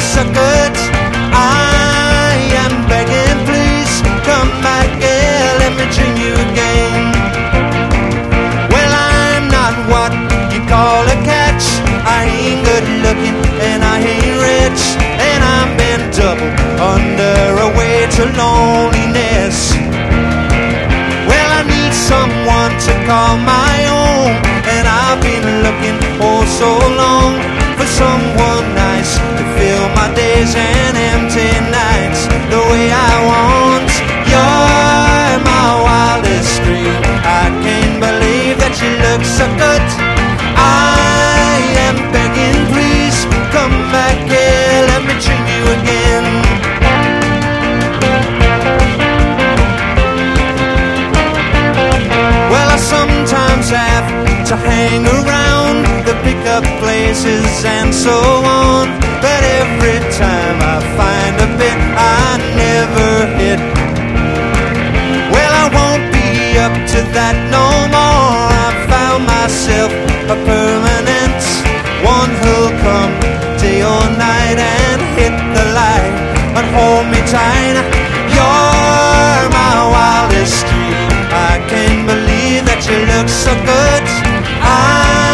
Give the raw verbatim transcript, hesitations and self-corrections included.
so good. I am begging, please come back here, let me dream you again. Well, I'm not what you call a catch. I ain't good looking and I ain't rich, and I'm bent double under a weight of loneliness. Well, I need someone to call my own, and I've been looking oh so long for someone nice to fill my days and empty nights the way I want. You're my wildest dream. I can't believe that you look so good. I am begging, please come back here, let me dream you again. Well, I sometimes have to hang around the pickup places and so on, but every time I find a bit I never hit. Well, I won't be up to that no more. I found myself a permanent one who'll come day or night and hit the light and hold me tight.